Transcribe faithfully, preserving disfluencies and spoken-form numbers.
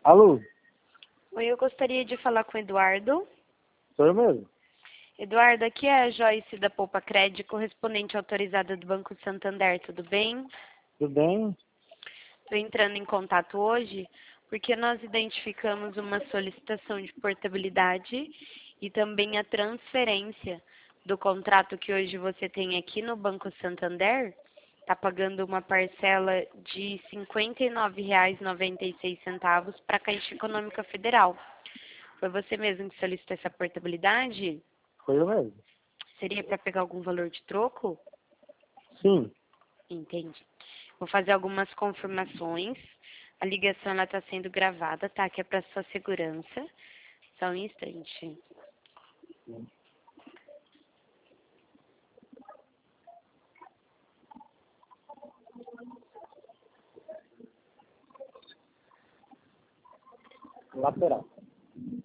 Alô? Oi, eu gostaria de falar com o Eduardo. Sou eu mesmo. Eduardo, aqui é a Joyce da Poupa Crédito, correspondente autorizada do Banco Santander, tudo bem? Tudo bem? Estou entrando em contato hoje porque nós identificamos uma solicitação de portabilidade e também a transferência do contrato que hoje você tem aqui no Banco Santander. Está pagando uma parcela de cinquenta e nove reais e noventa e seis centavos para a Caixa Econômica Federal. Foi você mesmo que solicitou essa portabilidade? Foi eu mesmo. Seria para pegar algum valor de troco? Sim. Entendi. Vou fazer algumas confirmações. A ligação está sendo gravada, tá? Que é para sua segurança. Só um instante. Lateral.